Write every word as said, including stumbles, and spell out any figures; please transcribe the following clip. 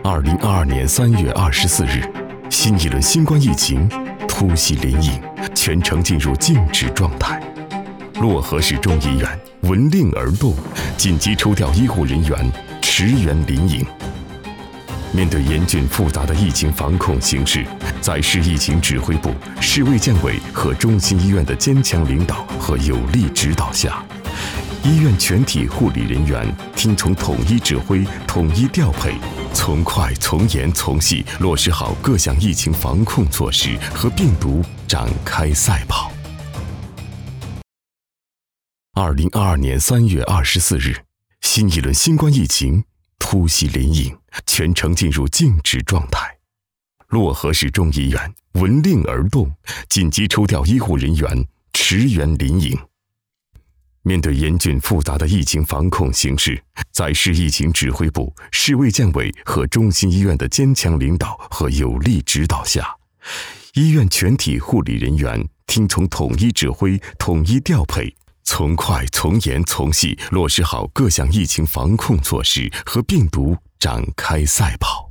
二零二二年三月二十四日，新一轮新冠疫情突袭临颍，全城进入静止状态。漯河市中医院闻令而动，紧急抽调医护人员驰援临颍。面对严峻复杂的疫情防控形势，在市疫情指挥部、市卫健委和中心医院的坚强领导和有力指导下，医院全体护理人员听从统一指挥、统一调配，从快从严从细落实好各项疫情防控措施，和病毒展开赛跑。二零二二年三月二十四日，新一轮新冠疫情突袭临颍，全城进入静止状态。漯河市中医院闻令而动，紧急抽调医护人员驰援临颍。面对严峻复杂的疫情防控形势，在市疫情指挥部、市卫健委和中心医院的坚强领导和有力指导下，医院全体护理人员听从统一指挥、统一调配，从快从严从细落实好各项疫情防控措施，和病毒展开赛跑。